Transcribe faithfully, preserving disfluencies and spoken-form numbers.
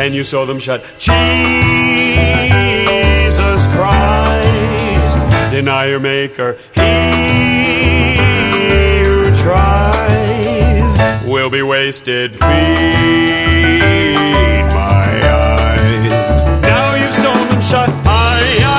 and you sew them shut. Jesus Christ, deny your maker. He who tries will be wasted. Feed my eyes. Now you've sewn them shut. I